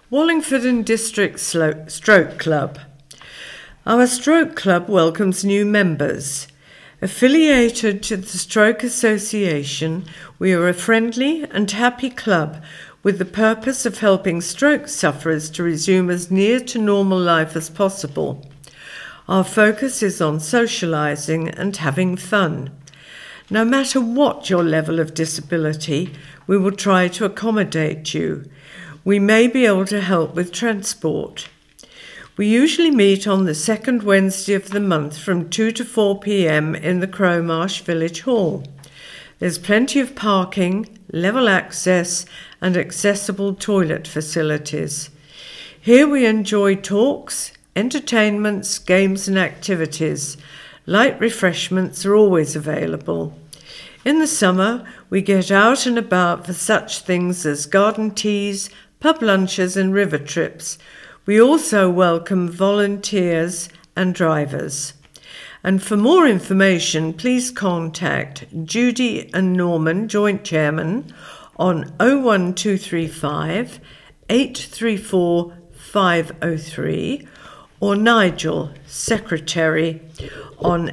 Wallingford and District Stroke Club. Our Stroke Club welcomes new members. Affiliated to the Stroke Association, we are a friendly and happy club with the purpose of helping stroke sufferers to resume as near to normal life as possible. Our focus is on socialising and having fun. No matter what your level of disability, we will try to accommodate you. We may be able to help with transport. We usually meet on the second Wednesday of the month from 2 to 4 p.m. in the Crowmarsh Village Hall. There's plenty of parking, level access and accessible toilet facilities. Here we enjoy talks, entertainments, games and activities. Light refreshments are always available. In the summer, we get out and about for such things as garden teas, pub lunches and river trips. We also welcome volunteers and drivers. And for more information, please contact Judy and Norman, Joint Chairman, on 01235 834 503 or Nigel, Secretary, on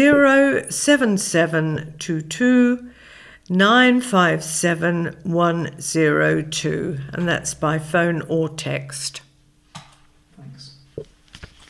07722 957 102, and that's by phone or text.